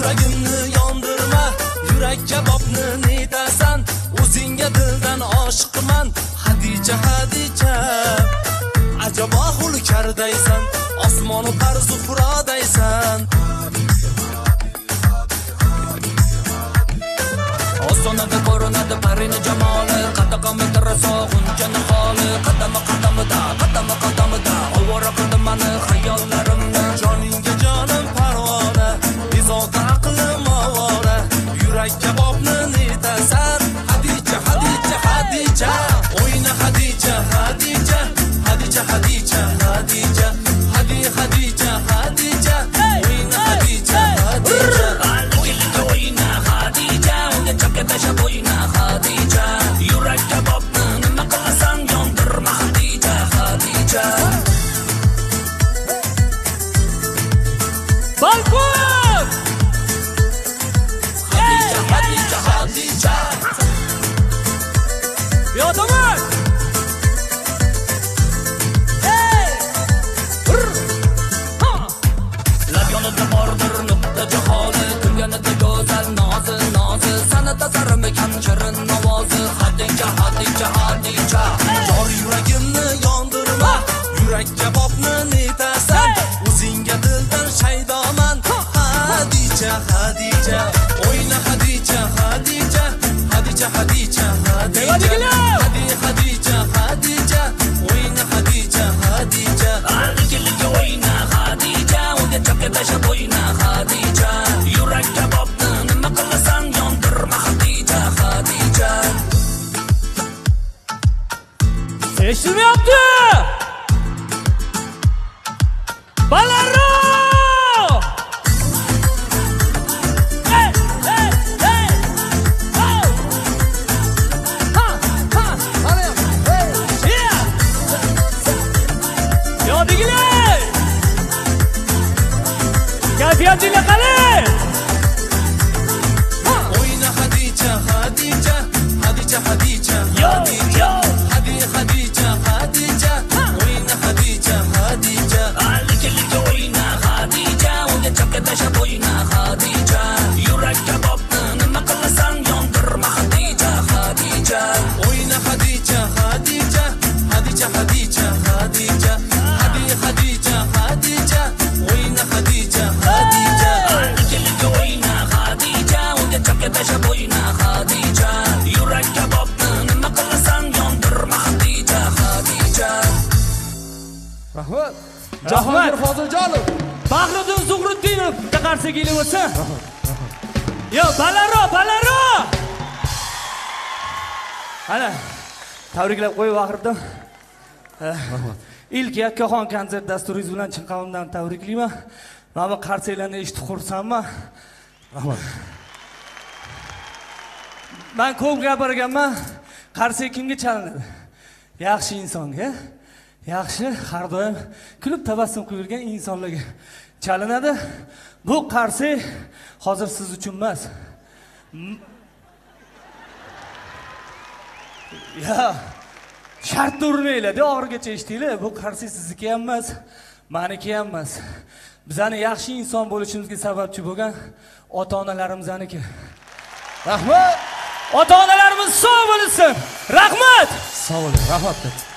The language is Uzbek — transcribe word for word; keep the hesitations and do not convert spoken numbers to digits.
yuragimni yondirma, yurak kabobni netasan, o'zingga dildan oshiqman, Xadija Xadija. Ajabo hulkardaysan, osmonu qarzu furodaysan. Ostonada ko'rinadi parini jamoli, qadaqami taraso g'unchani holi, qadama qadamida, qadama qadamida ovora qildi mani xayollarimni. Joningga jonim parvona, bezovta aqlim ovora, yurak kabobni netasan, Xadija Xadija Xadija. O'yna Xadija Xadija, Xadija Xadija Xadija, Xadi Xadija Xadija, o'yna Xadija Xadija. O'yna Xadija, unga chakka tashlab o'yna Xadija, yurak kabobni nima qilasan yondirma Xadija Xadija. Balkon! Xadija Xadija Xadija. Yo'daman. Yonida bordir nuqta jaholi, kulganida go'zal nozi nozi, san'at asarimi kan shirin ovozi, Xadija Xadija Xadija. Jor yuragimni yondirma, yurak kabobni netasan, o'zingga dildan shaydoman, Xadija Xadija. O'yna Xadija Xadija, Xadija Xadija Xadija, Xadi Xadija Xadija, o'yna Xadija Xadija. Alligiliga o'yna Xadija, unga chakka tashlab o'yna Xadija, yurak kabobni nima qilasan yondirma Xadija Xadija. Eshitmayapti? Balaro! Hey, hey, hey! Oh! Ha, ha! Hadi, hey! Yeah! Yodigilar! Kayfiyatingiz qalay? O'yna Xadija Xadija, Xadija Xadija Xadija, Xadi Xadija Xadija, o'yna Xadija Xadija. Alligiliga o'yna Xadija, unga chakka tashlab o'yna Xadija, yurak kabobni nima qilasan yondirma Xadija Xadija. O'yna Xadija Xadija, Xadija Xadija Xadija, Xadi Xadija Xadija, o'yna Xadija Xadija. Alligiliga o'yna Xadija, unga chakka tashlab o'yna Xadija, yurak kabobni nima qilasan yondirma Xadija Xadija. Rahmat. Rahmat. Foziljonov. Bahriddin Zuhriddinov qarshi kelib o'tsa. Yo, Balaro, Balaro! Ana, tabriklab qo'y Bahriddin. İlk yakkaxon konsert dasturingiz bilan chin qalbimdan tabriklayman. Mana bu qarsaklarni eshitib xursandman. Rahmat. Men ko'p gapirganman. Qarsak kimga chalinadi? Yaxshi insonga, yaxshi, har doim kulib tabassum qilib yurgan insonlarga chalinadi. Bu qarsak hozir siz uchun emas. Ya, shart urmaylar-da, og'irgacha eshitinglar. Bu qarsak sizniki ham emas, meniki ham emas. Bizani yaxshi inson bo'lishimizga sababchi bo'lgan ota-onalarimizaniki. Rahmat. Ota-onalarimiz sog' bo'lsin. Rahmat. Sog' bo'ling. Rahmat.